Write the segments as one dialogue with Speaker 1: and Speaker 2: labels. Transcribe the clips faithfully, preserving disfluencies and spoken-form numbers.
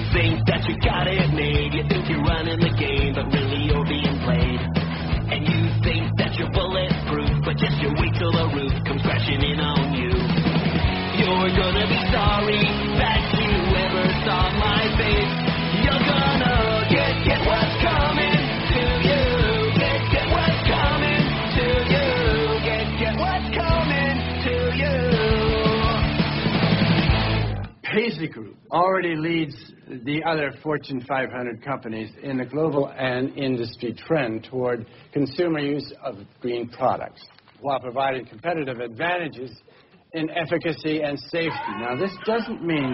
Speaker 1: think that you got it made. You think you're running the game, but really you're being played. And you think that you're bulletproof, but just you wait till the roof comes crashing in on you. You're gonna be sorry that you ever saw my face. You're gonna get, get what's coming to you. Get, get what's coming to you. Get, get what's coming to you.
Speaker 2: Paisley Group already leads the other Fortune five hundred companies in the global and industry trend toward consumer use of green products, while providing competitive advantages in efficacy and safety. Now, this doesn't mean...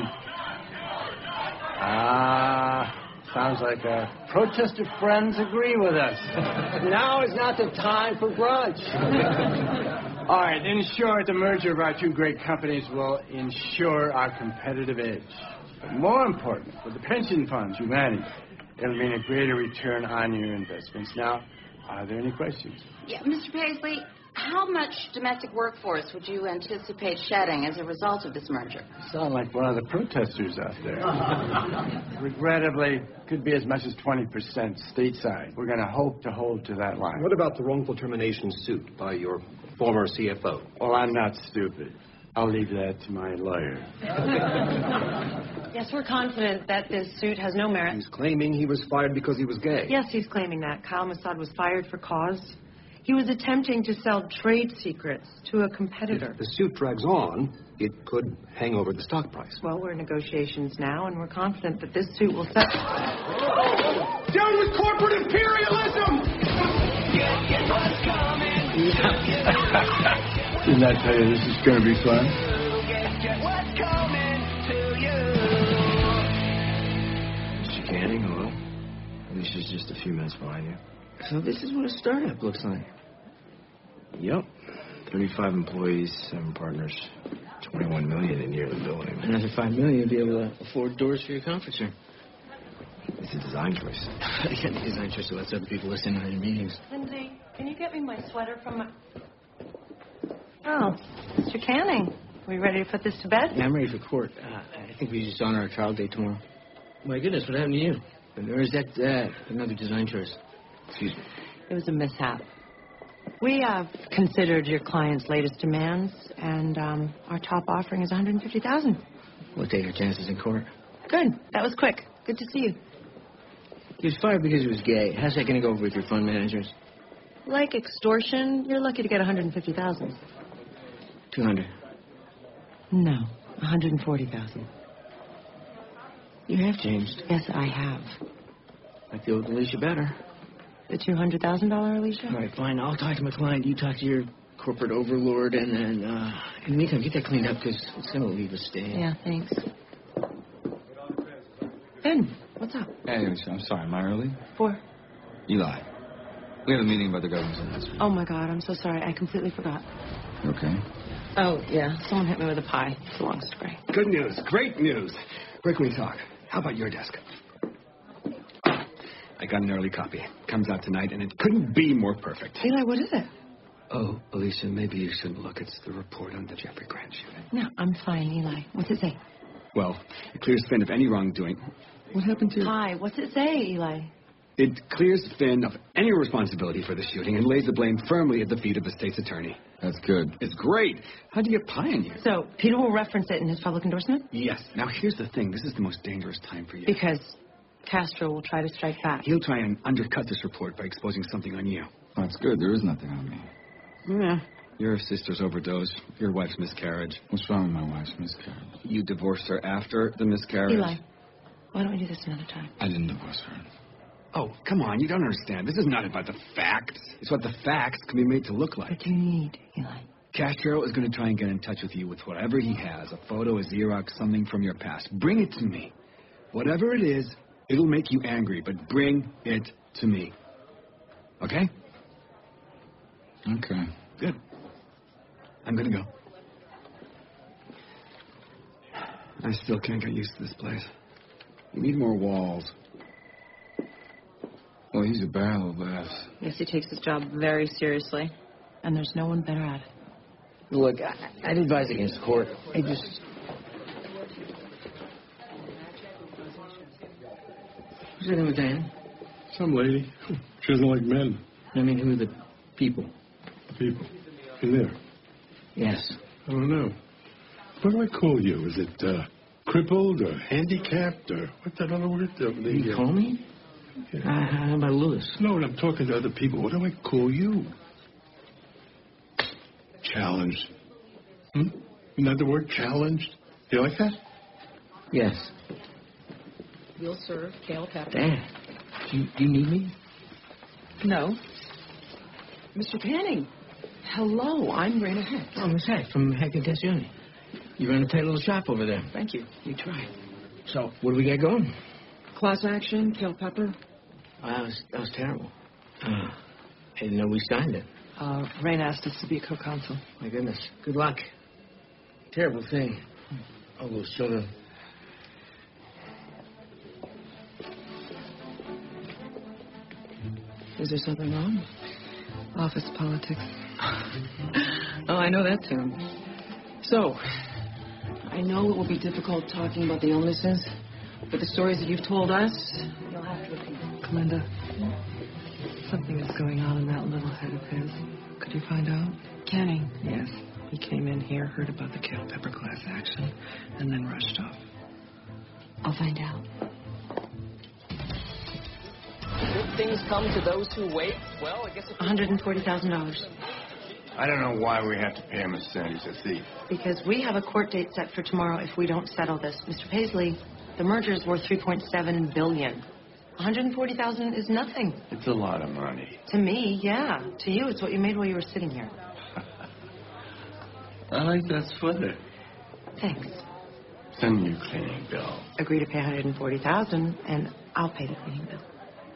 Speaker 2: Ah... Sounds like our protester friends agree with us. Now is not the time for brunch. All right, in short, the merger of our two great companies will ensure our competitive edge. But more important, for the pension funds you manage, it'll mean a greater return on your investments. Now, are there any questions?
Speaker 3: Yeah, Mister Paisley, how much domestic workforce would you anticipate shedding as a result of this merger?
Speaker 2: Sound like one of the protesters out there. Regrettably, could be as much as twenty percent stateside. We're going to hope to hold to that line.
Speaker 4: What about the wrongful termination suit by your former C F O?
Speaker 2: Oh, I'm not stupid. I'll leave that to my lawyer.
Speaker 5: Yes, we're confident that this suit has no merit.
Speaker 4: He's claiming he was fired because he was gay.
Speaker 5: Yes, he's claiming that. Kyle Mossad was fired for cause. He was attempting to sell trade secrets to a competitor.
Speaker 4: If the suit drags on, it could hang over the stock price.
Speaker 5: Well, we're in negotiations now, and we're confident that this suit will set...
Speaker 4: Down with corporate imperialism!
Speaker 1: Get, get what's coming to you.
Speaker 2: Didn't I tell you this is going to be fun?
Speaker 1: Get, get what's coming to you.
Speaker 6: Mister Canning, hello. Alicia's just a few minutes behind you. So this is what a startup looks like. Yep. thirty-five employees, seven partners, twenty-one million in yearly billing. Another five million you'll be able to afford doors for your conference room. It's a design choice. Yeah, the design choice so lets other people listen to your meetings.
Speaker 5: Lindsay, can you get me my sweater from my... Oh, Mister Canning, are we ready to put this to bed?
Speaker 6: Yeah, I'm ready for court. Uh, I think we just honor our trial date tomorrow. My goodness, what happened to you? Or is that uh, another design choice? Excuse me.
Speaker 5: It was a mishap. We have uh, considered your client's latest demands, and um, our top offering is one hundred fifty thousand dollars.
Speaker 6: We'll take our chances in court.
Speaker 5: Good. That was quick. Good to see you.
Speaker 6: He was fired because he was gay. How's that going to go over with your fund managers?
Speaker 5: Like extortion, you're lucky to get one hundred fifty thousand dollars.
Speaker 6: two hundred.
Speaker 5: No, one hundred forty thousand dollars.
Speaker 6: You have changed.
Speaker 5: Yes, I have.
Speaker 6: Like the old Alicia better.
Speaker 5: The two hundred thousand dollars Alicia?
Speaker 6: All right, fine. I'll talk to my client. You talk to your corporate overlord, and then, uh, in the meantime, get that cleaned up, because it's going to leave a stain.
Speaker 5: Yeah, thanks. Ben, what's up?
Speaker 7: Hey, I'm sorry. Am I early?
Speaker 5: Four.
Speaker 7: Eli, we have a meeting about the government's investment.
Speaker 5: Oh, my God. I'm so sorry. I completely forgot.
Speaker 7: You okay?
Speaker 5: Oh, yeah. Someone hit me with a pie. It's a long story.
Speaker 4: Good news. Great news. Where can we talk? How about your desk? I got an early copy. Comes out tonight, and it couldn't be more perfect.
Speaker 5: Eli, what is it?
Speaker 4: Oh, Alicia, maybe you should look. It's the report on the Jeffrey Grant shooting.
Speaker 5: No, I'm fine, Eli. What's it say?
Speaker 4: Well, it clears Finn of any wrongdoing. What happened to...
Speaker 5: Hi, what's it say, Eli?
Speaker 4: It clears Finn of any responsibility for the shooting and lays the blame firmly at the feet of the state's attorney.
Speaker 7: That's good.
Speaker 4: It's great. How'd you get pie in you?
Speaker 5: So, Peter will reference it in his public endorsement?
Speaker 4: Yes. Now, here's the thing. This is the most dangerous time for you.
Speaker 5: Because Castro will try to strike back.
Speaker 4: He'll try and undercut this report by exposing something on you.
Speaker 7: That's good. There is nothing on me.
Speaker 4: Yeah. Your sister's overdose, your wife's miscarriage.
Speaker 7: What's wrong with my wife's miscarriage?
Speaker 4: You divorced her after the miscarriage.
Speaker 5: Eli, why don't we do this another time?
Speaker 7: I didn't divorce her.
Speaker 4: Oh, come on. You don't understand. This is not about the facts. It's what the facts can be made to look like.
Speaker 5: What do you need, Eli?
Speaker 4: Castro is going to try and get in touch with you with whatever he has, a photo, a Xerox, something from your past. Bring it to me. Whatever it is, it'll make you angry, but bring it to me. Okay?
Speaker 7: Okay.
Speaker 4: Good. I'm going to go. I still can't get used to this place. You need more walls.
Speaker 7: Well, he's a barrel of laughs.
Speaker 5: Yes, he takes his job very seriously, and there's no one better at it.
Speaker 6: Look, I, I'd advise against court. I just... Who's sitting with Dan?
Speaker 8: Some lady. She doesn't like men.
Speaker 6: I mean, who are the people?
Speaker 8: People. In there.
Speaker 6: Yes.
Speaker 8: I don't know. What do I call you? Is it uh, crippled or handicapped or what's that other word? Uh, the,
Speaker 6: You
Speaker 8: uh,
Speaker 6: call me?
Speaker 8: Yeah.
Speaker 6: Uh, how about Lewis?
Speaker 8: No, when I'm talking to other people, what do I call you? Challenged. Hmm? Isn't that the word, challenged? You like that?
Speaker 6: Yes.
Speaker 5: We'll serve kale pepper.
Speaker 6: Dan, do you, do you need me?
Speaker 5: No. Mister Panning. Hello, I'm Raina Heck.
Speaker 6: Oh, Miss Heck from Heck and Tessioni. You run a tight little shop over there.
Speaker 5: Thank you. You try.
Speaker 6: So, what do we got going?
Speaker 5: Class action, kale pepper.
Speaker 6: Oh, that was, that was terrible. Uh, I didn't know we signed it.
Speaker 5: Uh, Raina asked us to be a co-counsel.
Speaker 6: My goodness. Good luck. Terrible thing. All those children.
Speaker 5: Is there something wrong? Office politics. Oh, I know that term. So, I know it will be difficult talking about the illnesses, but the stories that you've told us, you'll have to repeat. Clinda, something is going on in that little head of his. Could you find out? Kenny. Yes. He came in here, heard about the kale pepper class action, and then rushed off.
Speaker 3: I'll find out.
Speaker 9: Good things come to those who wait. Well, I guess if
Speaker 5: one hundred forty thousand dollars.
Speaker 2: I don't know why we have to pay him a cent. He's a thief.
Speaker 5: Because we have a court date set for tomorrow if we don't settle this. Mister Paisley, the merger is worth three point seven billion dollars. one hundred forty thousand dollars is nothing.
Speaker 2: It's a lot of money.
Speaker 5: To me, yeah. To you, it's what you made while you were sitting here.
Speaker 2: I like that sweater.
Speaker 5: Thanks.
Speaker 2: Send me your cleaning bill.
Speaker 5: Agree to pay one hundred forty thousand dollars, and I'll pay the cleaning bill.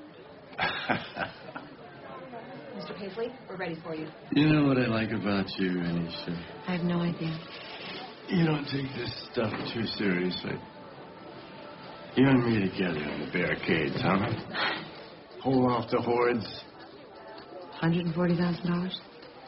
Speaker 5: Mister Paisley, we're ready for you.
Speaker 2: You know what I like about you, Anisha?
Speaker 5: I have no idea.
Speaker 2: You don't take this stuff too seriously. You and me together in the barricades, huh? Hold off the hordes.
Speaker 5: one hundred forty thousand dollars?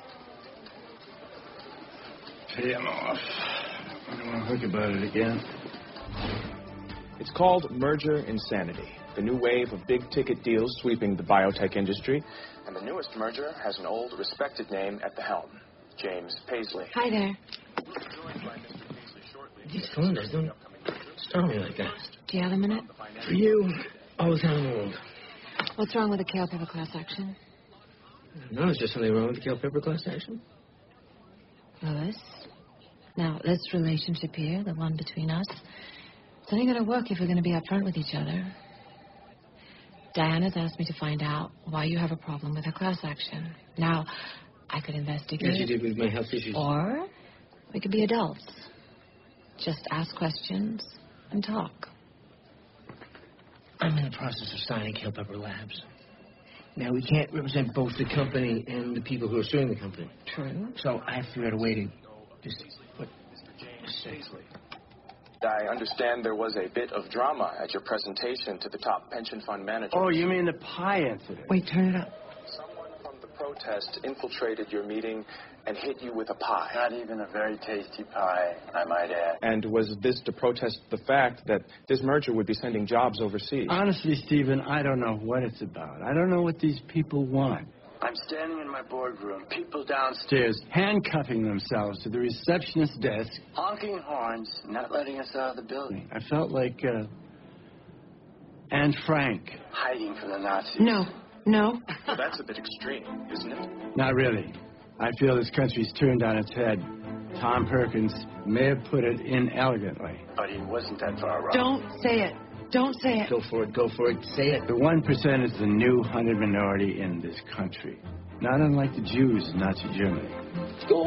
Speaker 2: Pay him off. I don't want to think about it again.
Speaker 10: It's called Merger Insanity, the new wave of big-ticket deals sweeping the biotech industry. And the newest merger has an old, respected name at the helm, James Paisley.
Speaker 5: Hi there.
Speaker 6: These calendars don't start me like that.
Speaker 5: Do you have a minute?
Speaker 6: For you, all the time in the world.
Speaker 5: What's wrong with the kale pepper class action?
Speaker 6: No, is there something wrong with the kale pepper class action?
Speaker 11: Lois, now this relationship here, the one between us, it's only going to work if we're going to be upfront with each other. Diana's asked me to find out why you have a problem with her class action. Now, I could investigate.
Speaker 6: As you did with my health issues.
Speaker 11: Or we could be adults. Just ask questions and talk.
Speaker 6: I'm in the process of signing Kale Pepper Labs. Now, we can't represent both the company and the people who are suing the company.
Speaker 11: True.
Speaker 6: So I have to figure out a way to just put...
Speaker 10: I understand there was a bit of drama at your presentation to the top pension fund manager.
Speaker 2: Oh, you mean the pie incident?
Speaker 5: Wait, turn it up.
Speaker 10: Someone from the protest infiltrated your meeting and hit you with a pie.
Speaker 2: Not even a very tasty pie, I might add.
Speaker 10: And was this to protest the fact that this merger would be sending jobs overseas?
Speaker 2: Honestly, Stephen, I don't know what it's about. I don't know what these people want. I'm standing in my boardroom, people downstairs handcuffing themselves to the receptionist desk, honking horns, not letting us out of the building. I felt like uh, Anne Frank hiding from the Nazis.
Speaker 5: No, no.
Speaker 10: Well, that's a bit extreme, isn't it?
Speaker 2: Not really. I feel this country's turned on its head. Tom Perkins may have put it inelegantly, but he wasn't that far wrong.
Speaker 5: Don't say it. Don't say it.
Speaker 6: Go for it, go for it. Say it.
Speaker 2: The one percent is the new hundred minority in this country. Not unlike the Jews in Nazi Germany.
Speaker 6: Go!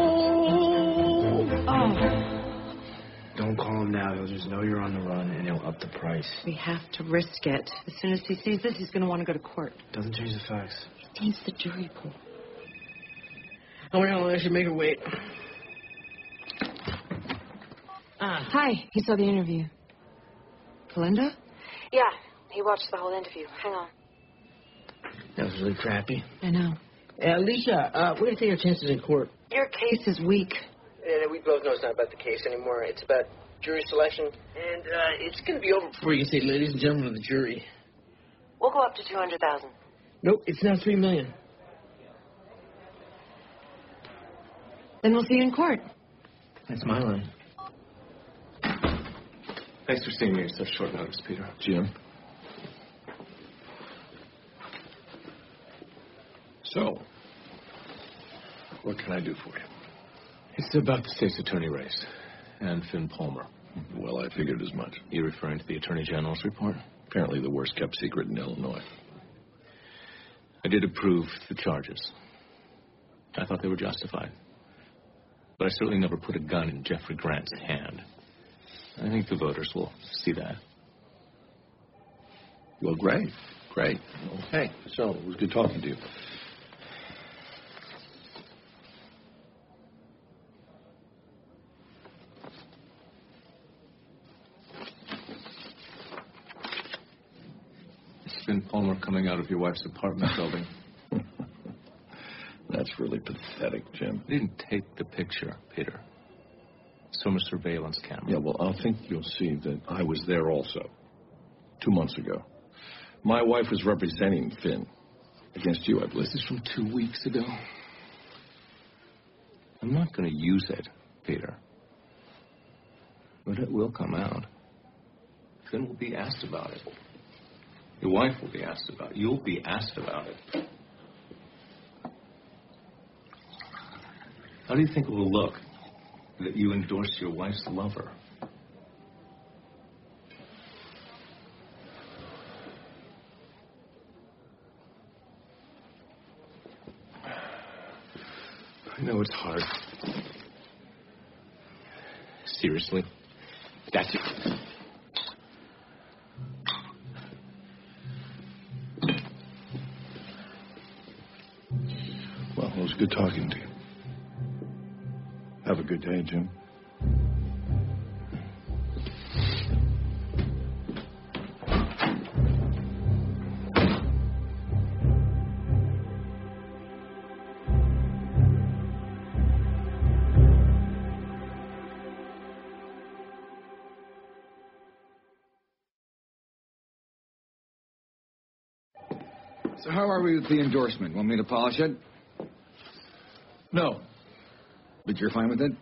Speaker 5: Oh.
Speaker 6: Don't call him now. He'll just know you're on the run, and he'll up the price.
Speaker 5: We have to risk it. As soon as he sees this, he's going to want to go to court.
Speaker 6: Doesn't change the facts.
Speaker 5: He needs the jury pool.
Speaker 6: I wonder how long I should make her wait.
Speaker 5: Ah.
Speaker 11: Hi, he saw the interview.
Speaker 5: Belinda?
Speaker 11: Yeah, he watched the whole interview. Hang on.
Speaker 6: That was really crappy.
Speaker 11: I know.
Speaker 6: Uh, Alicia, uh, we're going to take our chances in court.
Speaker 5: Your case is weak.
Speaker 6: And we both know it's not about the case anymore. It's about jury selection. And uh, it's going to be over before you can say, ladies and gentlemen of the jury.
Speaker 11: We'll go up to two hundred thousand.
Speaker 5: Nope, it's now three million. Then we'll see you in court.
Speaker 6: That's my line. Thanks for seeing me at such short notice, Peter.
Speaker 8: Jim? So, what can I do for you?
Speaker 10: It's about the state's attorney race and Finn Palmer.
Speaker 8: Well, I figured as much.
Speaker 10: You referring to the Attorney General's report?
Speaker 8: Apparently the worst kept secret in Illinois.
Speaker 10: I did approve the charges. I thought they were justified. But I certainly never put a gun in Jeffrey Grant's hand. I think the voters will see that.
Speaker 8: Well, great. Great. Okay. So, it was good talking to you.
Speaker 10: Is Finn Palmer coming out of your wife's apartment building?
Speaker 8: That's really pathetic, Jim.
Speaker 10: I didn't take the picture, Peter. It's from a surveillance camera.
Speaker 8: Yeah, well, I think you'll see that I was there also. Two months ago. My wife was representing Finn against you, I believe.
Speaker 10: This is from two weeks ago. I'm not going to use it, Peter. But it will come out. Finn will be asked about it. Your wife will be asked about it. You'll be asked about it. How do you think it will look that you endorse your wife's lover? I know it's hard. Seriously? That's it.
Speaker 8: Well, it was good talking to you. Have a good day, Jim.
Speaker 4: So how are we with the endorsement? Want me to polish it?
Speaker 8: No.
Speaker 4: But you're fine with it?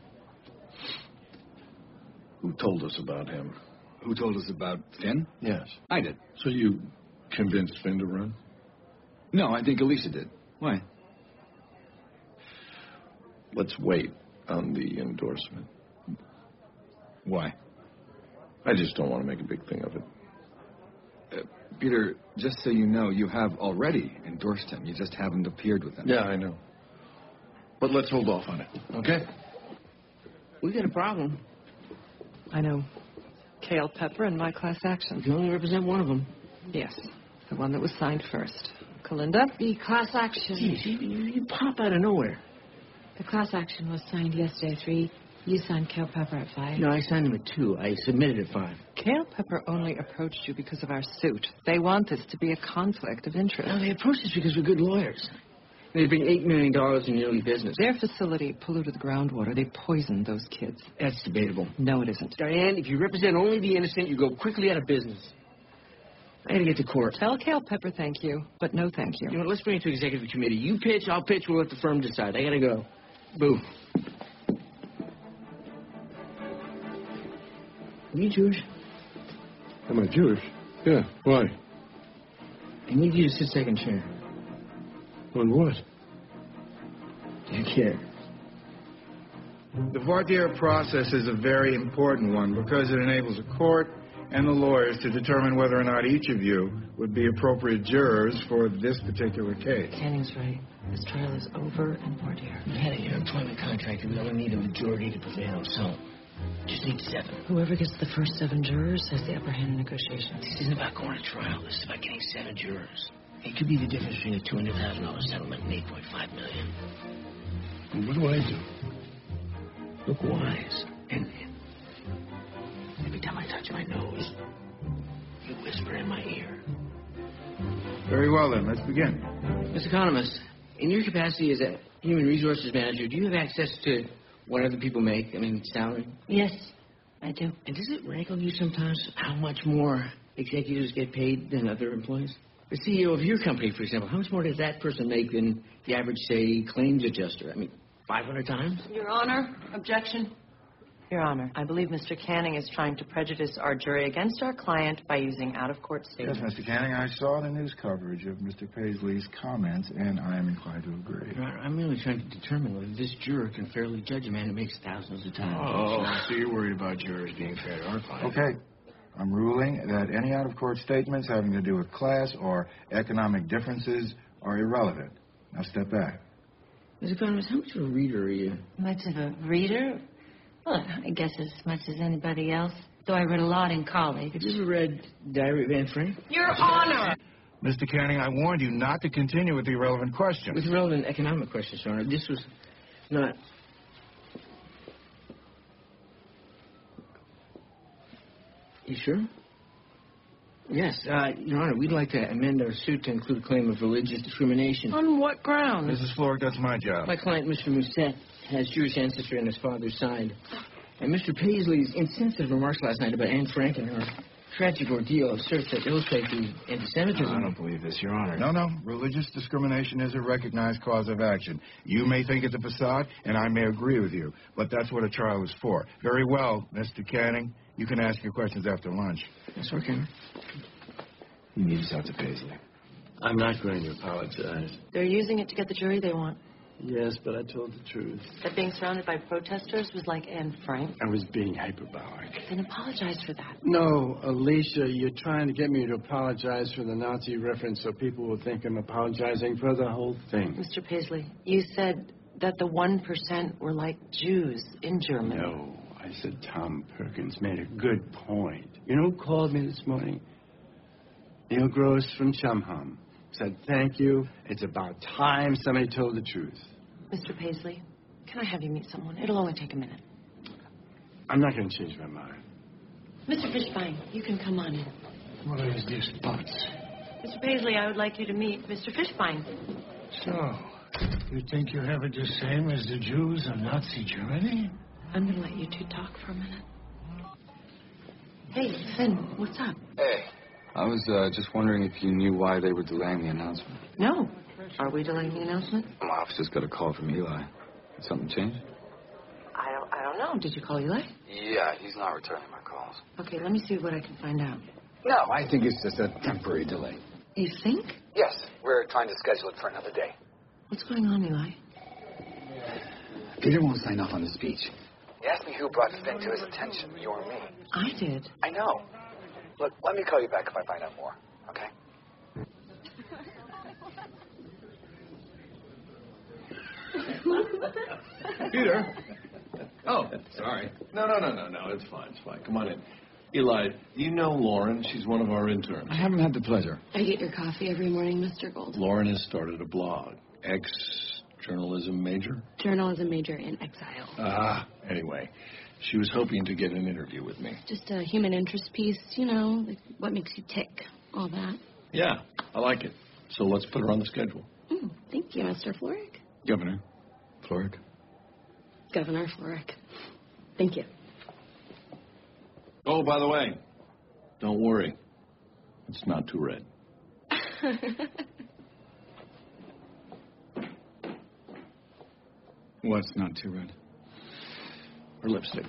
Speaker 8: Who told us about him?
Speaker 4: Who told us about Finn?
Speaker 8: Yes.
Speaker 4: I did.
Speaker 8: So you convinced Finn to run?
Speaker 4: No, I think Alicia did. Why?
Speaker 8: Let's wait on the endorsement.
Speaker 4: Why?
Speaker 8: I just don't want to make a big thing of it.
Speaker 4: Uh, Peter, just so you know, you have already endorsed him. You just haven't appeared with him.
Speaker 8: Yeah, I know. But let's hold off on it, okay?
Speaker 5: We got a problem. I know. Cale Pepper and my class action.
Speaker 6: You can only represent one of them.
Speaker 5: Yes, the one that was signed first. Kalinda?
Speaker 11: The class action.
Speaker 6: Jeez, you, you, you pop out of nowhere.
Speaker 11: The class action was signed yesterday at three. You signed Cale Pepper at five.
Speaker 6: No, I signed him at two. I submitted at five.
Speaker 5: Cale Pepper only approached you because of our suit. They want this to be a conflict of interest.
Speaker 6: No, they approached us because we're good lawyers. They bring eight million dollars in yearly business.
Speaker 5: Their facility polluted the groundwater. They poisoned those kids.
Speaker 6: That's debatable.
Speaker 5: No, it isn't.
Speaker 6: Diane, if you represent only the innocent, you go quickly out of business. I gotta get to court.
Speaker 5: Tell Cale Pepper thank you, but no thank you.
Speaker 6: You know what, let's bring it to executive committee. You pitch, I'll pitch, we'll let the firm decide. I gotta go. Boo. Are you Jewish?
Speaker 8: Am I Jewish? Yeah, why?
Speaker 6: I need you to sit second chair.
Speaker 8: On what?
Speaker 6: Do you care?
Speaker 12: The voir dire process is a very important one because it enables a court and the lawyers to determine whether or not each of you would be appropriate jurors for this particular case.
Speaker 5: Canning's right. This trial is over and voir dire.
Speaker 6: We had an employment contract and we only need a majority to prevail, so just need seven.
Speaker 5: Whoever gets the first seven jurors has the upper hand in negotiations.
Speaker 6: This isn't about going to trial. This is about getting seven jurors. It could be the difference between a two hundred thousand dollars settlement and eight point five million dollars.
Speaker 8: And what do I do?
Speaker 6: Look wise. And, and every time I touch my nose, you whisper in my ear.
Speaker 12: Very well, then. Let's begin.
Speaker 6: Mister Economist, in your capacity as a human resources manager, do you have access to what other people make? I mean, salary?
Speaker 11: Yes, I do.
Speaker 6: And does it rankle you sometimes how much more executives get paid than other employees?
Speaker 13: The C E O of your company, for example, how much more does that person make than the average, say, claims adjuster? I mean, five hundred times?
Speaker 5: Your Honor, objection.
Speaker 14: Your Honor, I believe Mister Canning is trying to prejudice our jury against our client by using out-of-court statements.
Speaker 12: Yes, Mister Canning, I saw the news coverage of Mister Paisley's comments, and I am inclined to agree.
Speaker 13: Your Honor, I'm merely trying to determine whether this juror can fairly judge a man who makes thousands of times.
Speaker 6: Oh, so you're worried about jurors being fair to our client?
Speaker 12: Okay. I'm ruling that any out-of-court statements having to do with class or economic differences are irrelevant. Now step back.
Speaker 13: Mister Connors, how much of a reader are you?
Speaker 11: Much of a reader? Well, I guess as much as anybody else, though I read a lot in college.
Speaker 13: Have you ever read Diary of Anne Frank?
Speaker 5: Your Honor!
Speaker 12: Mister Canning, I warned you not to continue with the irrelevant questions.
Speaker 13: With relevant economic questions, Your Honor. This was not... You sure? Yes, uh, Your Honor, we'd like to amend our suit to include a claim of religious discrimination.
Speaker 14: On what grounds?
Speaker 12: Missus Florek, that's my job.
Speaker 13: My client, Mister Musset, has Jewish ancestry on his father's side. And Mister Paisley's insensitive remarks last night about Anne Frank and her tragic ordeal asserts that illustrate the anti-Semitism.
Speaker 6: I don't believe this, Your Honor.
Speaker 12: No, no. Religious discrimination is a recognized cause of action. You may think it's a facade, and I may agree with you, but that's what a trial is for. Very well, Mister Canning. You can ask your questions after lunch.
Speaker 13: Yes, sir, Canning.
Speaker 6: You need to talk to Paisley.
Speaker 8: I'm not going to apologize.
Speaker 14: They're using it to get the jury they want.
Speaker 8: Yes, but I told the truth.
Speaker 14: That being surrounded by protesters was like Anne Frank.
Speaker 2: I was being hyperbolic.
Speaker 14: Then apologize for that.
Speaker 2: No, Alicia, you're trying to get me to apologize for the Nazi reference so people will think I'm apologizing for the whole thing.
Speaker 14: Mister Paisley, you said that the one percent were like Jews in Germany.
Speaker 2: No, I said Tom Perkins made a good point. You know who called me this morning? Neil Gross from Chumham. Said, thank you. It's about time somebody told the truth.
Speaker 14: Mister Paisley, can I have you meet someone? It'll only take a minute.
Speaker 2: I'm not going to change my mind.
Speaker 14: Mister Fishbein, you can come on in.
Speaker 15: What is this box?
Speaker 14: Mister Paisley, I would like you to meet Mister Fishbein.
Speaker 15: So, you think you have it the same as the Jews of Nazi Germany?
Speaker 14: I'm going to let you two talk for a minute. Hey, Finn, what's up?
Speaker 7: Hey. I was uh, just wondering if you knew why they were delaying the announcement.
Speaker 14: No. Are we delaying the announcement?
Speaker 7: My office just got a call from Eli. Did something change?
Speaker 14: I don't, I don't know. Did you call Eli?
Speaker 7: Yeah, he's not returning my calls.
Speaker 14: Okay, let me see what I can find out.
Speaker 4: No, I think it's just a temporary delay.
Speaker 14: You think?
Speaker 4: Yes, we're trying to schedule it for another day.
Speaker 14: What's going on, Eli?
Speaker 4: Peter won't sign off on the speech.
Speaker 16: He asked me who brought Finn to his attention, you or me.
Speaker 14: I did.
Speaker 16: I know. Look, let me call you back if I find out more, okay?
Speaker 8: Peter?
Speaker 4: Oh, sorry.
Speaker 8: No, no, no, no, no. It's fine. It's fine. Come on in. Eli, you know Lauren. She's one of our interns.
Speaker 4: I haven't had the pleasure.
Speaker 17: I get your coffee every morning, Mister Gold.
Speaker 8: Lauren has started a blog. Ex-journalism major?
Speaker 17: Journalism major in exile.
Speaker 8: Ah, anyway. She was hoping to get an interview with me.
Speaker 17: Just a human interest piece, you know, like what makes you tick, all that.
Speaker 8: Yeah, I like it. So let's put her on the schedule.
Speaker 17: Mm, thank you, Mister Florek.
Speaker 4: Governor Florek.
Speaker 17: Governor Florek. Thank you.
Speaker 8: Oh, by the way, don't worry. It's not too red.
Speaker 4: What's not too red?
Speaker 8: Her lipstick.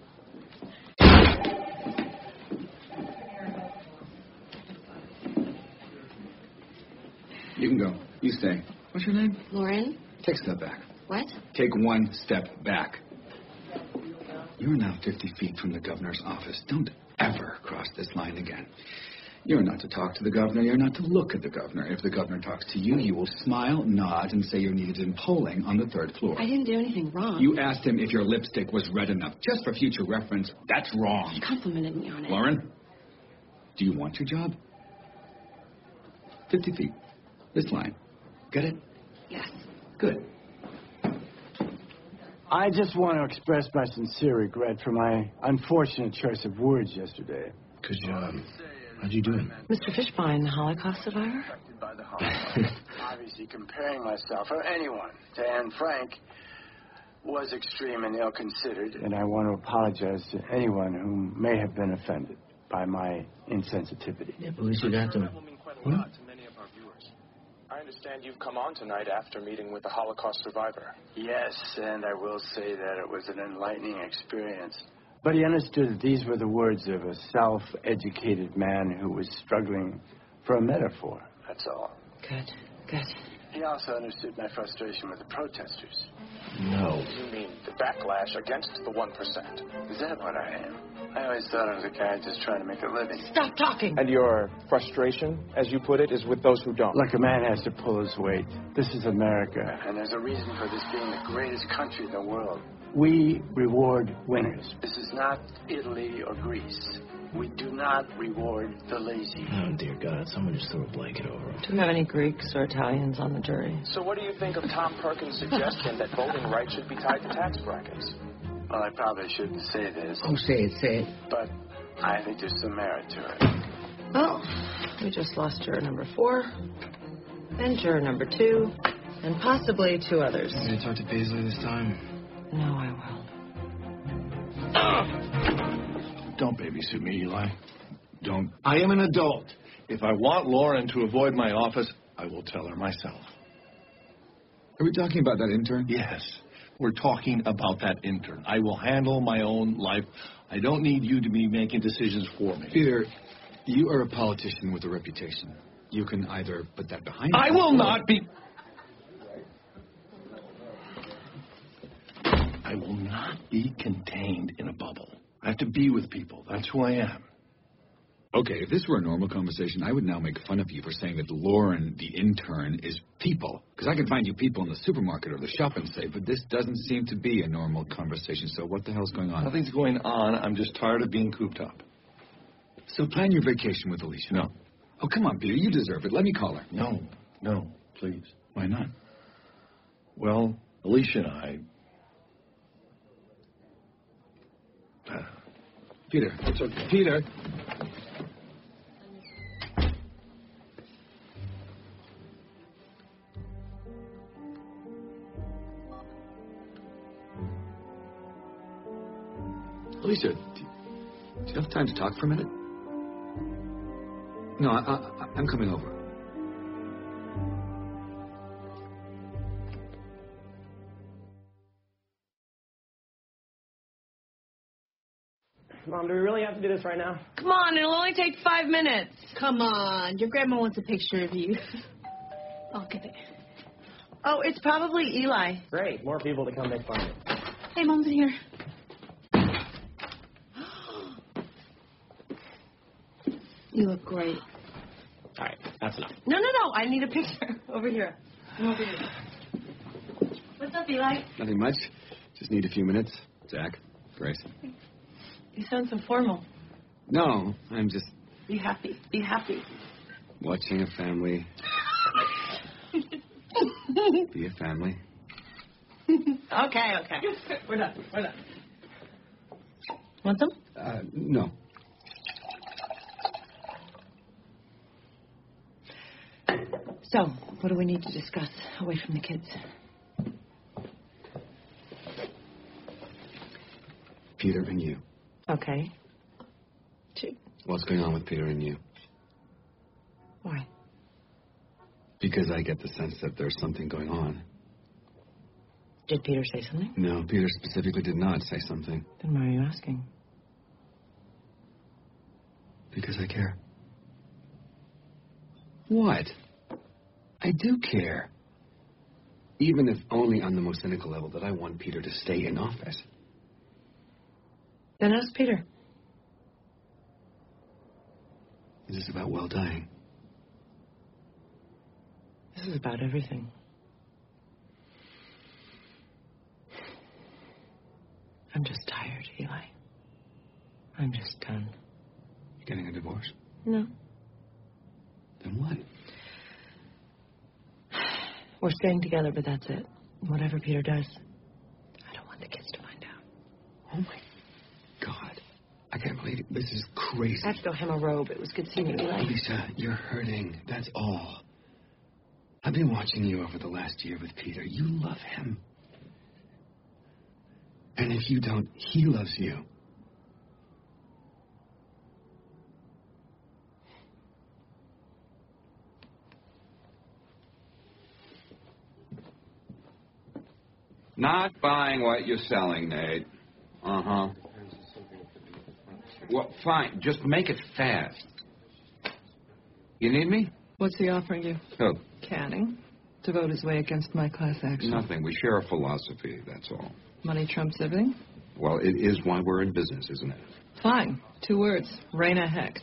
Speaker 4: You can go. You stay. What's your name?
Speaker 17: Lauren.
Speaker 4: Take a step back.
Speaker 17: What?
Speaker 4: Take one step back. You're now fifty feet from the governor's office. Don't ever cross this line again. You're not to talk to the governor. You're not to look at the governor. If the governor talks to you, you will smile, nod, and say you're needed in polling on the third floor.
Speaker 17: I didn't do anything wrong.
Speaker 4: You asked him if your lipstick was red enough. Just for future reference, that's wrong.
Speaker 17: He complimented me on it.
Speaker 4: Lauren, do you want your job? Fifty feet. This line. Get it?
Speaker 17: Yes.
Speaker 4: Good.
Speaker 2: I just want to express my sincere regret for my unfortunate choice of words yesterday.
Speaker 6: Good job. How'd you do it?
Speaker 14: Mister Fishbein, the Holocaust survivor?
Speaker 2: By the Holocaust. Obviously, comparing myself or anyone to Anne Frank was extreme and ill-considered, and I want to apologize to anyone who may have been offended by my insensitivity.
Speaker 13: Yeah, but at least you got them.
Speaker 6: What?
Speaker 10: I understand you've come on tonight after meeting with a Holocaust survivor.
Speaker 2: Yes, and I will say that it was an enlightening experience. But he understood that these were the words of a self-educated man who was struggling for a metaphor. That's all.
Speaker 14: Good, good.
Speaker 2: He also understood my frustration with the protesters.
Speaker 10: No. You mean the backlash against the one percent?
Speaker 2: Is that what I am? I always thought I was a guy just trying to make a living.
Speaker 14: Stop talking.
Speaker 10: And your frustration, as you put it, is with those who don't.
Speaker 2: Like a man has to pull his weight. This is America, and there's a reason for this being the greatest country in the world. We reward winners. This is not Italy or Greece. We do not reward the lazy.
Speaker 6: Oh, dear God, someone just threw a blanket over him.
Speaker 14: Do we have any Greeks or Italians on the jury?
Speaker 10: So what do you think of Tom Perkins' suggestion that voting rights should be tied to tax brackets?
Speaker 2: Well, I probably shouldn't say this.
Speaker 13: Oh, say it, say it.
Speaker 2: But I think there's some merit to it.
Speaker 14: Well, we just lost juror number four, and juror number two, and possibly two others.
Speaker 6: You gonna talk to Paisley this time?
Speaker 14: No, I will.
Speaker 8: Don't babysit me, Eli. Don't. I am an adult. If I want Lauren to avoid my office, I will tell her myself.
Speaker 4: Are we talking about that intern?
Speaker 8: Yes. We're talking about that intern. I will handle my own life. I don't need you to be making decisions for me.
Speaker 4: Peter, you are a politician with a reputation. You can either put that behind
Speaker 8: I
Speaker 4: you
Speaker 8: will
Speaker 4: or...
Speaker 8: not be... I will not be contained in a bubble. I have to be with people. That's who I am.
Speaker 4: Okay, if this were a normal conversation, I would now make fun of you for saying that Lauren, the intern, is people. Because I can find you people in the supermarket or the shop and say, but this doesn't seem to be a normal conversation, so what the hell's going on?
Speaker 8: Nothing's going on. I'm just tired of being cooped up.
Speaker 4: So plan your vacation with Alicia.
Speaker 8: No.
Speaker 4: Oh, come on, Peter, you deserve it. Let me call her.
Speaker 8: No, no, please.
Speaker 4: Why not?
Speaker 8: Well, Alicia and I... Uh,
Speaker 4: Peter, it's okay. Peter. Alicia, do you have time to talk for a minute? No, I, I, I'm coming over.
Speaker 9: Mom, do we really have to do this right now?
Speaker 14: Come on, it'll only take five minutes.
Speaker 17: Come on. Your grandma wants a picture of you. I'll get it.
Speaker 14: Oh, it's probably Eli.
Speaker 9: Great. More people to come make fun of it.
Speaker 17: Hey, Mom's in here. You look great.
Speaker 9: All right, that's enough.
Speaker 14: No, no, no. I need a picture. Over here. I'm over here. What's up, Eli?
Speaker 4: Nothing much. Just need a few minutes. Zach, Grace.
Speaker 14: You sound so formal.
Speaker 4: No, I'm just...
Speaker 14: Be happy. Be happy.
Speaker 4: Watching a family. Be a family.
Speaker 14: Okay, okay. We're done. We're done. Want some?
Speaker 4: Uh, no.
Speaker 14: So, what do we need to discuss away from the kids?
Speaker 4: Peter and you.
Speaker 14: Okay. Shoot.
Speaker 4: What's going on with Peter and you?
Speaker 14: Why?
Speaker 4: Because I get the sense that there's something going on.
Speaker 14: Did Peter say something?
Speaker 4: No, Peter specifically did not say something.
Speaker 14: Then why are you asking?
Speaker 4: Because I care. What? I do care. Even if only on the most cynical level that I want Peter to stay in office.
Speaker 14: Then ask Peter.
Speaker 4: Is this about Will dying?
Speaker 14: This is about everything. I'm just tired, Eli. I'm just done.
Speaker 4: You getting a divorce?
Speaker 14: No.
Speaker 4: Then what?
Speaker 14: We're staying together, but that's it. Whatever Peter does, I don't want the kids to find out.
Speaker 4: Oh, my God. I can't believe it. This is crazy.
Speaker 14: I have to go hem a robe. It was good seeing you, Eli.
Speaker 4: Lisa, you're hurting. That's all. I've been watching you over the last year with Peter. You love him. And if you don't, he loves you.
Speaker 18: Not buying what you're selling, Nate. Uh-huh. Well, fine. Just make it fast. You need me?
Speaker 5: What's he offering you?
Speaker 18: Who?
Speaker 5: Canning. To vote his way against my class action.
Speaker 18: Nothing. We share a philosophy, that's all.
Speaker 5: Money trumps everything?
Speaker 18: Well, it is why we're in business, isn't it?
Speaker 5: Fine. Two words. Raina Hecht.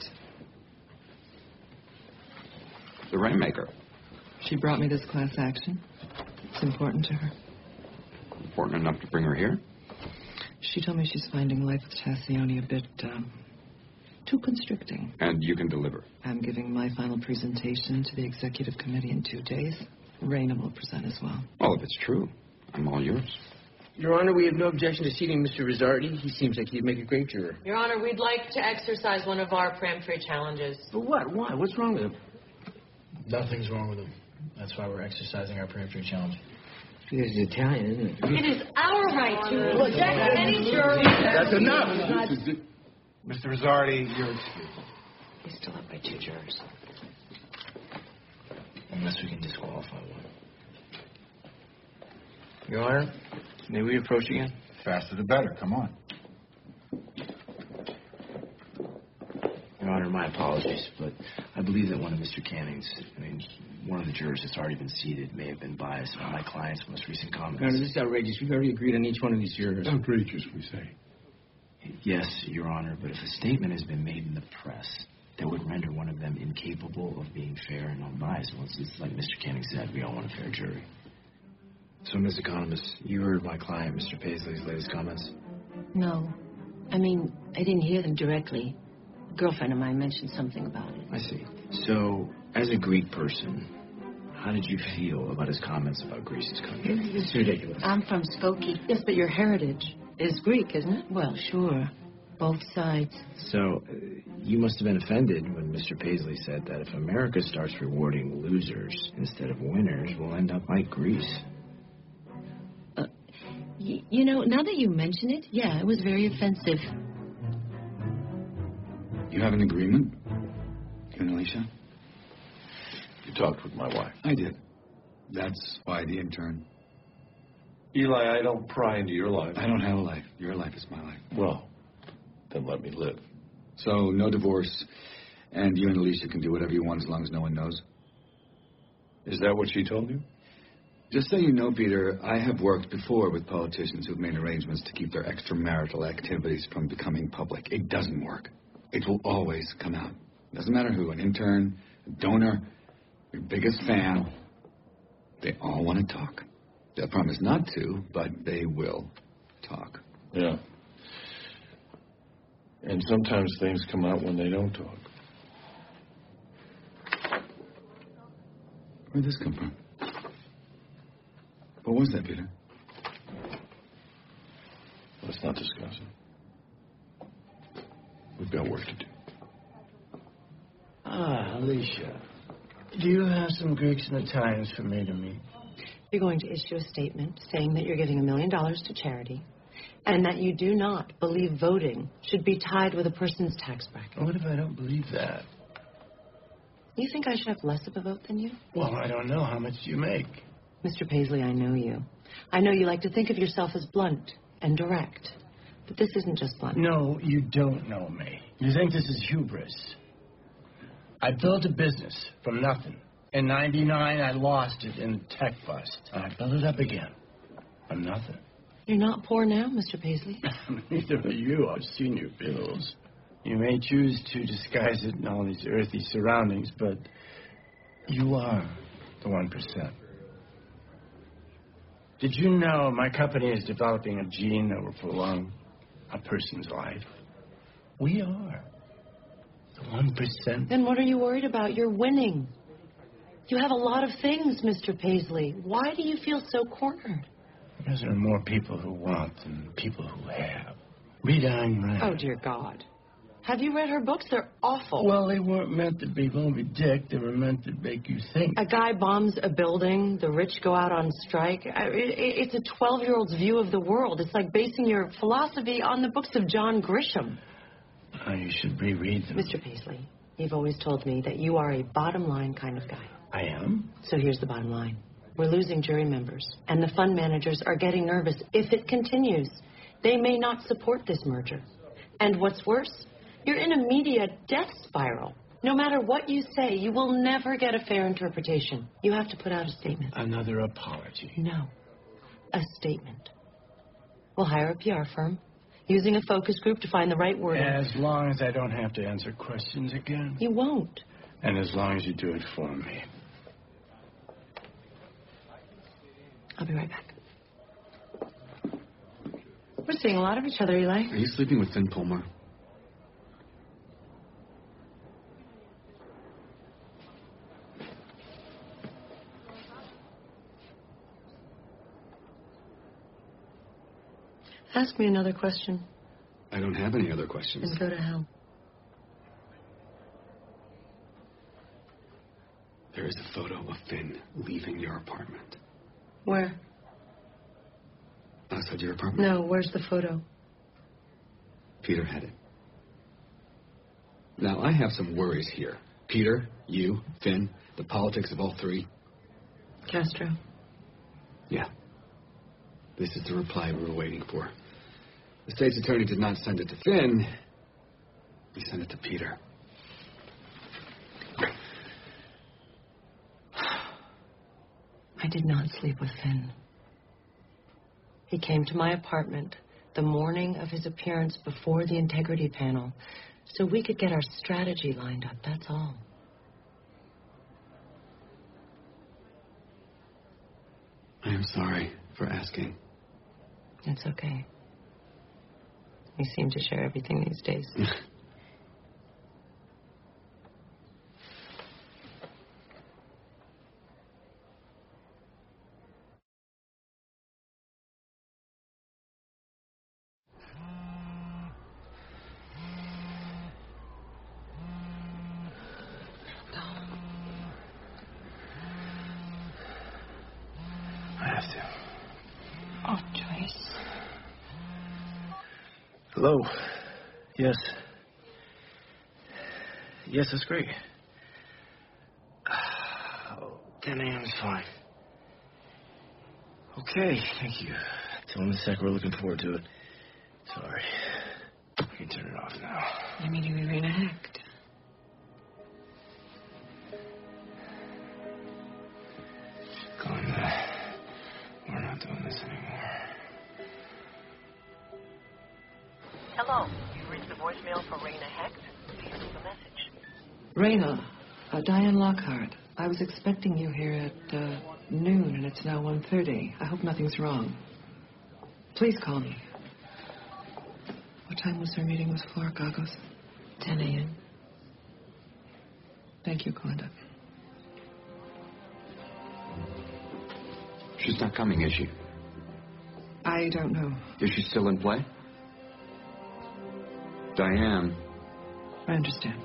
Speaker 18: The Rainmaker.
Speaker 5: She brought me this class action. It's important to her.
Speaker 18: Important enough to bring her here?
Speaker 5: She told me she's finding life with Tassioni a bit, um, too constricting.
Speaker 18: And you can deliver.
Speaker 5: I'm giving my final presentation to the executive committee in two days. Raina will present as well.
Speaker 18: Well, if it's true, I'm all yours.
Speaker 13: Your Honor, we have no objection to seating Mister Rizzardi. He seems like he'd make a great juror.
Speaker 14: Your Honor, we'd like to exercise one of our peremptory challenges.
Speaker 13: But what? Why? What's wrong with him?
Speaker 6: Nothing's wrong with him. That's why we're exercising our peremptory challenge.
Speaker 13: Because he's Italian, isn't it?
Speaker 14: It is our right to reject any juror.
Speaker 12: That's enough. Mister Rizzardi, you're excused.
Speaker 14: He's still up by two jurors.
Speaker 6: Unless we can disqualify one.
Speaker 10: Your Honor, may we approach again?
Speaker 12: Faster the better. Come on.
Speaker 6: Your Honor, my apologies, but I believe that one of Mister Canning's, I mean, one of the jurors that's already been seated may have been biased by my client's most recent comments.
Speaker 13: Your Honor, this is outrageous. We've already agreed on each one of these jurors.
Speaker 8: Outrageous, we say.
Speaker 6: Yes, Your Honor, but if a statement has been made in the press that would render one of them incapable of being fair and unbiased, well, it's like Mister Canning said, we all want a fair jury. So, Miz Economist, you heard my client, Mister Paisley's latest comments?
Speaker 11: No. I mean, I didn't hear them directly. A girlfriend of mine mentioned something about it.
Speaker 6: I see. So, as a Greek person, how did you feel about his comments about Greece's country?
Speaker 13: It's ridiculous.
Speaker 11: I'm from Skokie.
Speaker 14: Yes, but your heritage is Greek, isn't it?
Speaker 11: Well, sure. Both sides.
Speaker 6: So, uh, you must have been offended when Mister Paisley said that if America starts rewarding losers instead of winners, we'll end up like Greece.
Speaker 11: Uh, y- you know, now that you mention it, yeah, it was very offensive.
Speaker 4: You have an agreement? You and Alicia?
Speaker 8: You talked with my wife.
Speaker 4: I did. That's why the intern.
Speaker 8: Eli, I don't pry into your life.
Speaker 4: I don't have a life. Your life is my life.
Speaker 8: Well, then let me live.
Speaker 4: So, no divorce, and you and Alicia can do whatever you want as long as no one knows.
Speaker 8: Is that what she told you?
Speaker 4: Just so you know, Peter, I have worked before with politicians who've made arrangements to keep their extramarital activities from becoming public. It doesn't work. It will always come out. Doesn't matter who, an intern, a donor, your biggest fan. They all want to talk. They'll promise not to, but they will talk.
Speaker 8: Yeah. And sometimes things come out when they don't talk.
Speaker 4: Where'd this come from? What was that, Peter?
Speaker 8: Let's not discuss it. We've got work to do.
Speaker 2: Ah, Alicia. Do you have some Greeks and Italians for me to meet?
Speaker 14: You're going to issue a statement saying that you're giving a million dollars to charity and that you do not believe voting should be tied with a person's tax bracket.
Speaker 2: What if I don't believe that?
Speaker 14: You think I should have less of a vote than you?
Speaker 2: Well, I don't know. How much do you make?
Speaker 14: Mister Paisley, I know you. I know you like to think of yourself as blunt and direct. But this isn't just blunt.
Speaker 2: No, you don't know me. You think this is hubris. I built a business from nothing. In ninety-nine, I lost it in the tech bust. And I built it up again from nothing.
Speaker 14: You're not poor now, Mister Paisley.
Speaker 2: Neither are you. I've seen your bills. You may choose to disguise it in all these earthy surroundings, but you are the one percent. Did you know my company is developing a gene that will prolong a person's life? We are the one percent.
Speaker 14: Then what are you worried about? You're winning. You have a lot of things, Mister Paisley. Why do you feel so cornered?
Speaker 2: Because there are more people who want than people who have. Read Ayn Rand.
Speaker 14: Oh, dear God. Have you read her books? They're awful.
Speaker 2: Well, they weren't meant to be Moby Dick. They were meant to make you think.
Speaker 14: A guy bombs a building, the rich go out on strike. It's a twelve-year-old's view of the world. It's like basing your philosophy on the books of John Grisham.
Speaker 2: Oh, you should reread them.
Speaker 14: Mister Paisley, you've always told me that you are a bottom-line kind of guy.
Speaker 2: I am?
Speaker 14: So here's the bottom line. We're losing jury members, and the fund managers are getting nervous. If it continues, they may not support this merger. And what's worse, you're in a media death spiral. No matter what you say, you will never get a fair interpretation. You have to put out a statement.
Speaker 2: Another apology.
Speaker 14: No. A statement. We'll hire a P R firm, using a focus group to find the right wording.
Speaker 2: As long as I don't have to answer questions again.
Speaker 14: You won't.
Speaker 2: And as long as you do it for me.
Speaker 14: I'll be right back. We're seeing a lot of each other, Eli.
Speaker 4: Are you sleeping with Finn Pulmar?
Speaker 14: Ask me another question.
Speaker 4: I don't have any other questions.
Speaker 14: Then go to hell.
Speaker 4: There is a photo of Finn leaving your apartment.
Speaker 14: Where?
Speaker 4: Outside your apartment?
Speaker 14: No, where's the photo?
Speaker 4: Peter had it. Now, I have some worries here. Peter, you, Finn, the politics of all three.
Speaker 14: Castro.
Speaker 4: Yeah. This is the reply we were waiting for. The state's attorney did not send it to Finn. He sent it to Peter.
Speaker 14: I did not sleep with Finn. He came to my apartment the morning of his appearance before the integrity panel so we could get our strategy lined up, that's all.
Speaker 4: I am sorry for asking.
Speaker 14: It's okay. We seem to share everything these days.
Speaker 6: Oh, Joyce. Hello. Yes. Yes, that's great. Oh, ten a.m. is fine. Okay, thank you. Tell him the sec we're looking forward to it. Sorry. We can turn it off now.
Speaker 5: You mean you Irina Hecht?
Speaker 6: Glenda, we're not doing this anymore.
Speaker 19: Hello, you've reached the voicemail from Raina Hecht. Please leave a message.
Speaker 5: Raina, uh, Diane Lockhart. I was expecting you here at uh, noon, and it's now one thirty. I hope nothing's wrong. Please call me. What time was her meeting with Flora Gagos?
Speaker 14: ten a.m.
Speaker 5: Thank you, Glenda.
Speaker 18: She's not coming, is she?
Speaker 5: I don't know.
Speaker 18: Is she still in play? Diane.
Speaker 5: I understand.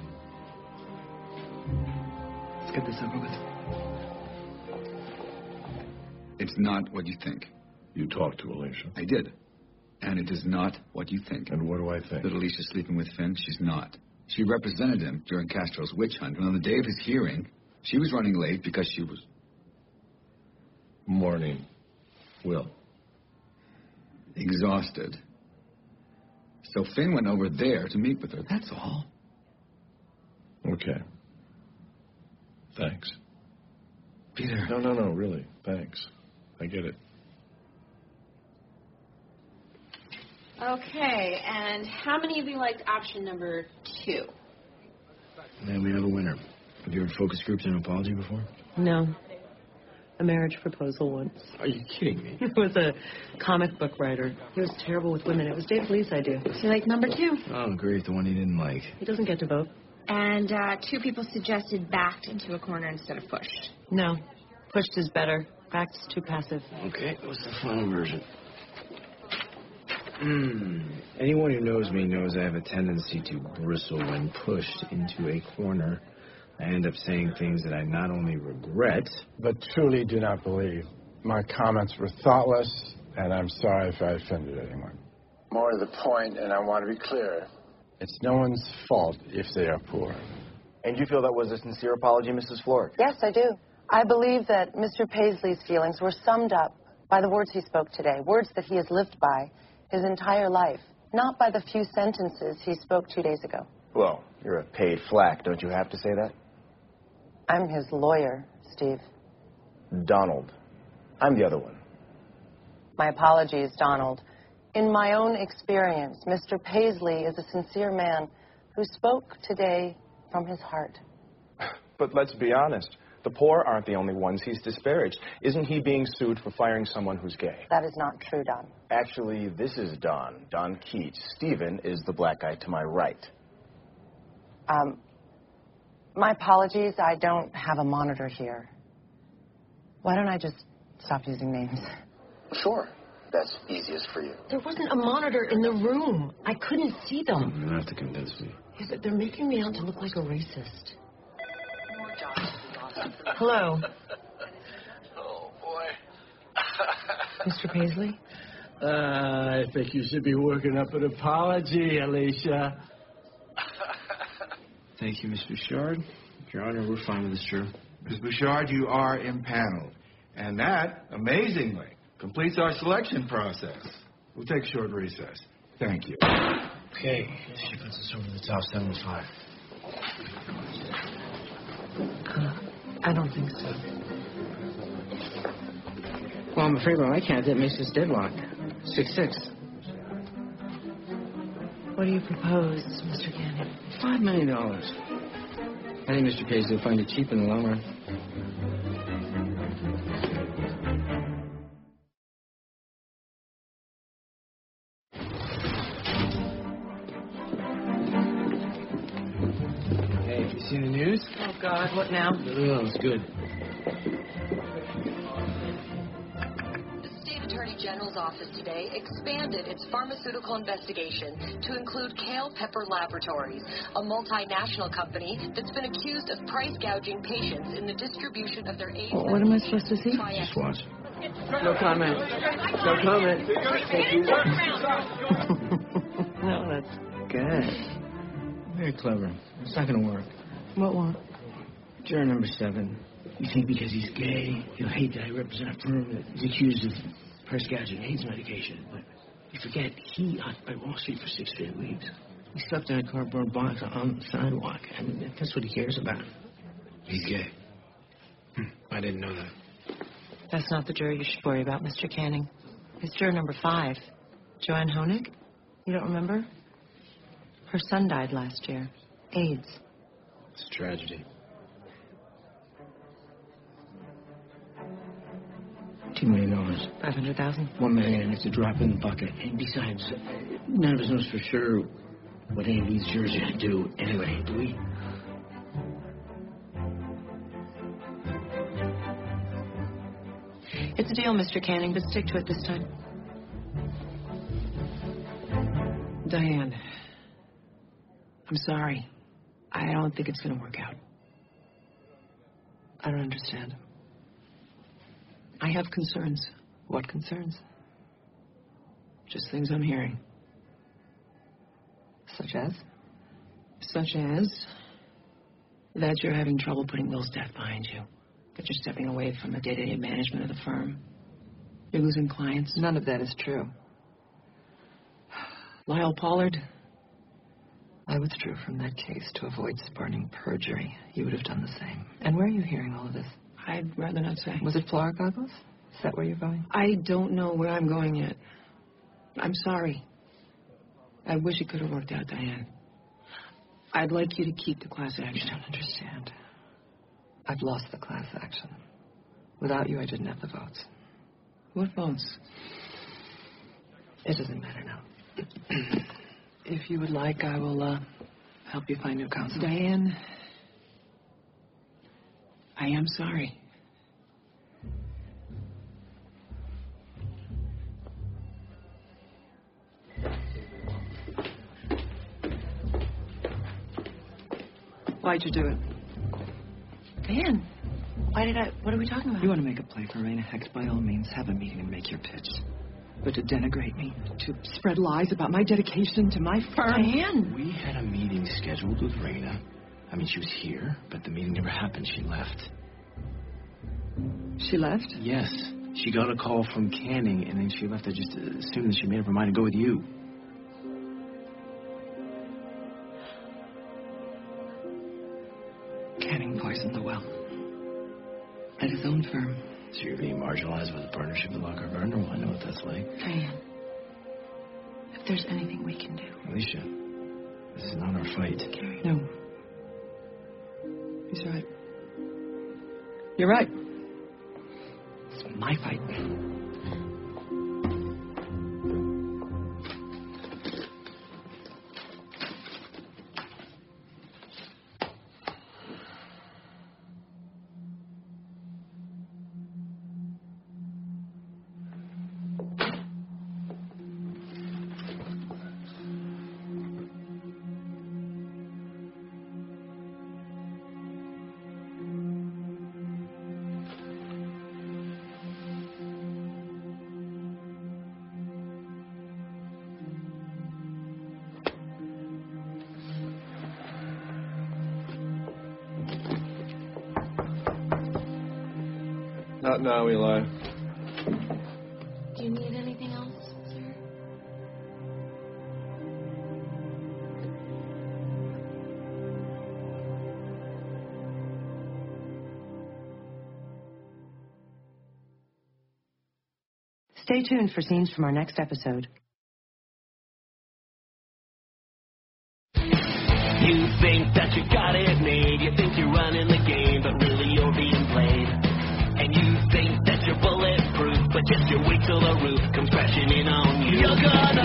Speaker 5: Let's get this over with.
Speaker 4: It's not what you think.
Speaker 8: You talked to Alicia?
Speaker 4: I did. And it is not what you think.
Speaker 8: And what do I think?
Speaker 4: That Alicia's sleeping with Finn? She's not. She represented him during Castro's witch hunt, and on the day of his hearing, she was running late because she was...
Speaker 8: Morning. Will.
Speaker 4: Exhausted. So Finn went over there to meet with her. That's all.
Speaker 8: Okay. Thanks.
Speaker 4: Peter.
Speaker 8: No, no, no, really. Thanks. I get it.
Speaker 3: Okay, and how many of you liked option number two?
Speaker 6: Man, we have a winner. Have you heard focus groups and an apology before?
Speaker 14: No. A marriage proposal once.
Speaker 6: Are you kidding me?
Speaker 14: It was a comic book writer. He was terrible with women. It was Dave Lee's idea.
Speaker 3: So you like number two?
Speaker 6: Oh, great. The one he didn't like.
Speaker 14: He doesn't get to vote.
Speaker 17: And uh, two people suggested backed into a corner instead of pushed.
Speaker 14: No. Pushed is better. Backed is too passive.
Speaker 6: Okay, what's the final version? Hmm. Anyone who knows me knows I have a tendency to bristle when pushed into a corner. I end up saying things that I not only regret,
Speaker 2: but truly do not believe. My comments were thoughtless, and I'm sorry if I offended anyone. More to the point, and I want to be clear, it's no one's fault if they are poor.
Speaker 20: And you feel that was a sincere apology, Missus Florek?
Speaker 21: Yes, I do.
Speaker 14: I believe that Mister Paisley's feelings were summed up by the words he spoke today, words that he has lived by his entire life, not by the few sentences he spoke two days ago.
Speaker 6: Well, you're a paid flack, don't you have to say that?
Speaker 14: I'm his lawyer, Steve.
Speaker 6: Donald. I'm the other one.
Speaker 14: My apologies, Donald. In my own experience, Mister Paisley is a sincere man who spoke today from his heart.
Speaker 10: But let's be honest. The poor aren't the only ones he's disparaged. Isn't he being sued for firing someone who's gay?
Speaker 14: That is not true, Don.
Speaker 6: Actually, this is Don. Don Keats. Stephen is the black guy to my right.
Speaker 14: Um, my apologies. I don't have a monitor here. Why don't I just stop using names?
Speaker 16: Sure. That's easiest for you.
Speaker 14: There wasn't a monitor in the room. I couldn't see them.
Speaker 6: You're gonna have to convince me.
Speaker 14: Yeah, but they're making me out to look like a racist. Hello.
Speaker 16: Oh, boy.
Speaker 14: Mister Paisley?
Speaker 2: Uh, I think you should be working up an apology, Alicia.
Speaker 6: Thank you, Miss Bouchard. Your Honor, we're fine with this juror.
Speaker 12: Miz Bouchard, you are impaneled. And that, amazingly, completes our selection process. We'll take a short recess. Thank you.
Speaker 6: Okay, she puts us over the top seventy-five.
Speaker 14: Uh, I don't think so.
Speaker 13: Well, I'm afraid when I count, that makes us deadlocked. Six six.
Speaker 14: What do you propose, Mister Cannon?
Speaker 13: Five million dollars. I think Mister Paisley will find it cheap in the long run.
Speaker 6: Hey, have you seen the news?
Speaker 14: Oh, God, what now?
Speaker 6: No, it's good.
Speaker 20: Attorney General's office today expanded its pharmaceutical investigation to include Kale Pepper Laboratories, a multinational company that's been accused of price gouging patients in the distribution of their AIDS.
Speaker 14: Well, what am I supposed to see?
Speaker 6: Just watch.
Speaker 13: No comment. No comment.
Speaker 14: No, that's good.
Speaker 13: Very clever. It's not going to work.
Speaker 14: What won't?
Speaker 13: Juror number seven. You think because he's gay, he'll hate that I represent a firm that is accused of price gouging AIDS medication. But you forget, he occupied Wall Street for six straight weeks. He slept in a cardboard box on the sidewalk. I mean, that's what he cares about.
Speaker 6: He's gay. Hm. I didn't know that.
Speaker 14: That's not the juror you should worry about, Mister Canning. It's juror number five, Joanne Honig. You don't remember? Her son died last year. AIDS.
Speaker 6: It's a tragedy.
Speaker 13: Two million dollars.
Speaker 14: Five hundred thousand?
Speaker 13: One million. It's a drop in the bucket. And besides, none of us knows for sure what any of these jurors are going to do anyway, do we?
Speaker 14: It's a deal, Mister Canning, but stick to it this time.
Speaker 5: Diane, I'm sorry. I don't think it's going to work out. I don't understand. I have concerns. What concerns? Just things I'm hearing.
Speaker 14: Such as?
Speaker 5: Such as that you're having trouble putting Will's death behind you. That you're stepping away from the day-to-day management of the firm. You're losing clients.
Speaker 14: None of that is true.
Speaker 5: Lyle Pollard.
Speaker 14: I withdrew from that case to avoid spurning perjury. You would have done the same. And where are you hearing all of this?
Speaker 5: I'd rather not say.
Speaker 14: Was it Flora Goggles? Is that where you're going?
Speaker 5: I don't know where I'm going yet. I'm sorry. I wish it could have worked out, Diane. I'd like you to keep the class action.
Speaker 14: You don't understand. I've lost the class action. Without you, I didn't have the votes.
Speaker 5: What votes?
Speaker 14: It doesn't matter now.
Speaker 5: If you would like, I will uh, help you find new counsel. Diane, I am sorry. Why'd you do it?
Speaker 14: Dan, why did I... What are we talking about?
Speaker 5: You want to make a play for Raina Hex, by all means, have a meeting and make your pitch. But to denigrate me, to spread lies about my dedication to my firm...
Speaker 14: Diane!
Speaker 6: We had a meeting scheduled with Raina. I mean, she was here, but the meeting never happened. She left.
Speaker 5: She left?
Speaker 6: Yes. She got a call from Canning, and then she left. I just assumed that she made up her mind to go with you.
Speaker 5: Canning poisoned the well. At his own firm.
Speaker 6: So you're being marginalized by the partnership with Lockhart Gardner? Well, I know what that's like.
Speaker 5: Diane, if there's anything we can do...
Speaker 6: Alicia, this is not our fight.
Speaker 5: Gary, no. He's right. You're right. It's my fight.
Speaker 8: Not now, Eli.
Speaker 11: Do you need anything else, sir?
Speaker 14: Stay tuned for scenes from our next episode.
Speaker 1: You think that you got it made, you think you're running the game, but really you're being played. And you think that you're bulletproof, but just you wait till the roof comes crashing in on you. You're gonna